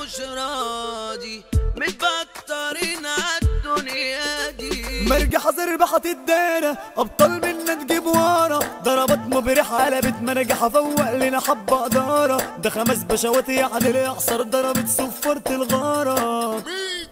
مش راضي متبطرين عالدنيا دي. مرجع حذر بحط الدارة ابطال منا نجيب ورا ضربات مبرحة قلبت مرجع فوق لنا حبة قدارة ده 5 بشوات يعني الاعصار ضربت صفرت الغارة.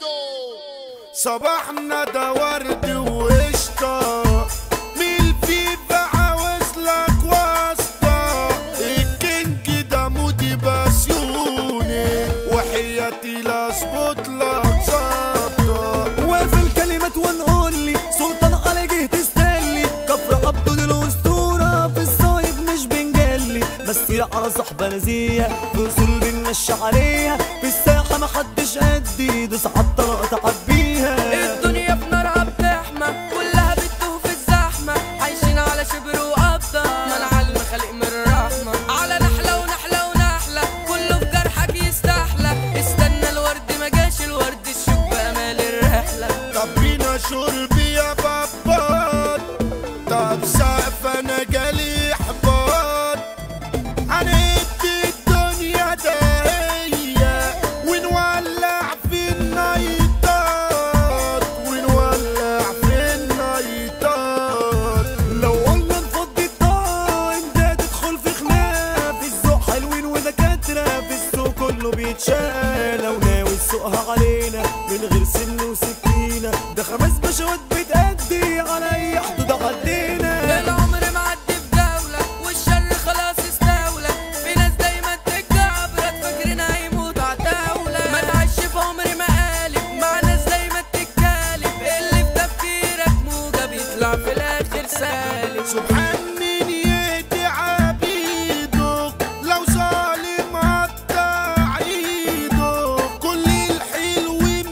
صباحنا ده ورد وقشطة مين في عاوز لك واسطة الكينج ده مودي بسيوني وحياتي لا اظبط لك ظبطة. وفي الكلمات ونقول لي سلطان على جهة تستلي كفر عبده الاسطورة في الصايب مش بنجلي بس على صحبة نزية في اصول بنمشي عليها في الساحة محدش قدي دوس عالطرق تعبيها. الدنيا في نارها بتحمى كلها بتتوه في الزحمة عايشين على شبر وقبضة منع المخالق من الرحمة على نحلة ونحلة ونحلة كله في جرحك يستحلى استنى الورد ما جاش الورد الشوك بأمال الرحلة. طب بينا شرب يا بابات طب سقف انا جالي احباط هندي الدنيا دهية ونولع في النايتات ونولع في النايتات. لو قلنا نفضي الطاقم ده تدخل في خلاف الذوق حلوين ودكاترة في السوق كله بيتشال لو ناوي تسوقها علينا من غير سن وسكينة ده 5 بشوات بتأدي على أي حدود عدينا. العمر معدي في جولة والشر خلاص استولى في ناس دايما تتكعبرت فاكرين هيموت عالدولة ما تعيش في عمر مقالب مع ناس دايما تتكالب اللي في تفكيرك موجة بيطلع في الآخر سالب. سبحان من يهدي عبيده لو ظالم قطع ايده كل الحلوين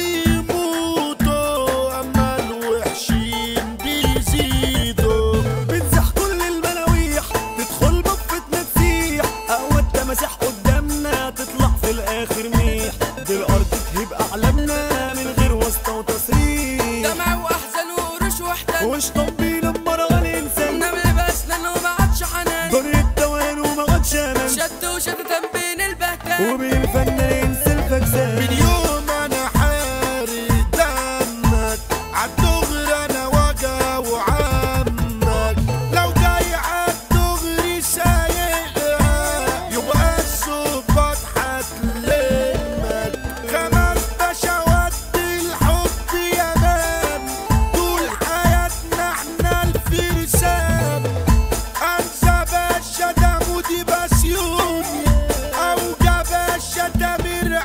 بيموتوا اما الوحشين بيزيدوا. بنزح كل الملاويح تدخل بفتنا تسيح أقوى التماسيح قدامنا تطلع في الآخر ميح دي الأرض تهيب أعلامنا من غير واسطة وتصريح. دمع وأحزان وقروش واحتل وش طبينا بمرة الإنسان نمل بأسنان وما عادش حنان دنيا دوان وما عادش أمان شد وشتتان بين البهتان وبين الفن ينسى الفكسان. من يوم انا حارق دمك عالدغري انا وجع وعمك لو جاي عالدغري سايقها يبقى الظباط هتلمك 5 بشوات الحب يا مان طول حياتنا احنا الفرسان. انسى باشا ده مودي بسيوني او جا باشا تامر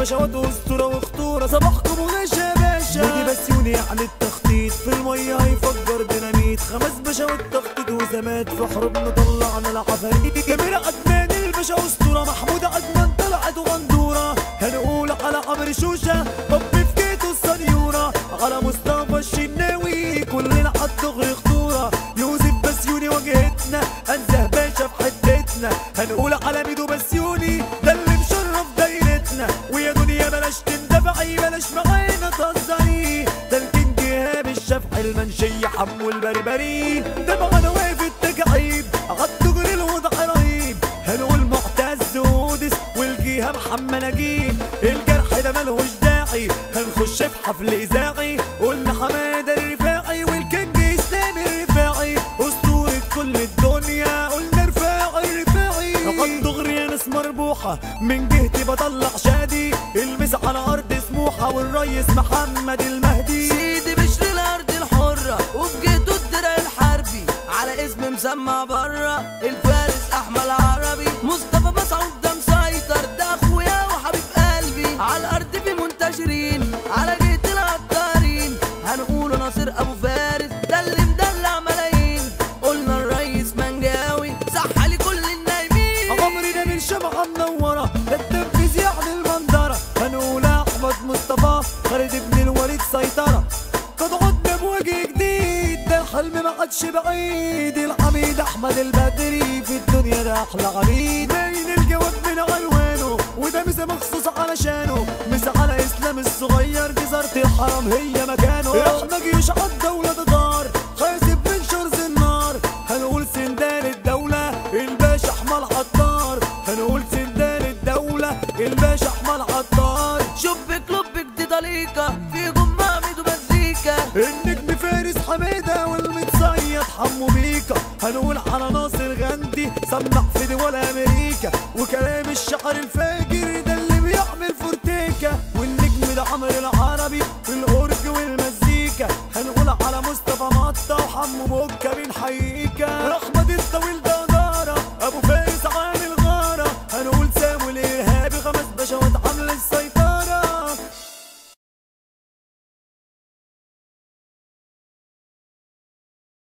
بشوات واسطوره وخطوره صباحكم وغش يا باشا ودي بسيوني يعني التخطيط في الميه هيفجر ديناميت 5 بشوات تخطيط وزمات في حروبنا طلعنا العفاريت جميل عدنان الباشا اسطوره محمود عدنان طلعت وغندوره هنقول على عمرو شوشه بب في كيتو السنيوره على مصطفى الشناوي كلنا عالدغري خطوره يوسف بسيوني واجهتنا انزه باشا في حتتنا هنقول على ميدو بسيوني ده اللي مشرف دايرتنا ويا دنيا بلاش تندفعي بلاش معانا تهزري ده الكينج ايهاب الشافعي المنشيه حمو البربري ده معانا واقف التجعيد عالدغري الوضع رهيب هنقول معتز ودس والجيهه محمد نجيب الجرح ده ملهوش داعي هنخش في حفل اذاعي قلنا حماده الرفاعي والكينج اسلام الرفاعي اسطوره كل الدنيا قلنا رفاعي عالدغري يا ناس مربوحه من جهتي بطلع شادي المس على ارض سموحه والريس محمد المهدي سيدي بشر الارض الحره وبجيته الدرع الحربي على اسم مسمع بره الفارس احمد عربي مصطفى مسعود ده مسيطر ده اخويا وحبيب قلبي على الارض في منتشرين على جهه العطارين هنقول ناصر ابو فارس ده اللي مدلع ملايين قلنا الريس منجاوي صح لي كل النايمين عمري ده من شمعة منورة ده التنفيذ يعني المنظرة هنقول احمد مصطفى خالد بن الوليد سيطرة قد عدنا بوجه جديد ده الحلم ما عادش بعيد العميد احمد البدري في الدنيا ده احلى عميد باين الجواب من عنوانه وده مسا مخصوص علشانه مسا على اسلام الصغير جزارة الحرم هي مكانه احنا جيوش عالدولة تدار خاسب من شرز النار هنقول سندان الدولة الباشا احمد عطار هنقول سندان الدولة الباشا احمد عطار شوف كلوب جديد ليكا في جمع ميدو مزيكا النجم فارس حميدة والمتصيد حمو بيكا هنقول على ناصر غندي سمع في دول امريكا وكلام الشعر الفاجر ده اللي بيعمل فورتيكا والنجم ده عمرو العربي في الاورج والمزيكا هنقول على مصطفى مطة وحمو بوكا بنحييكا احمد الطويل ده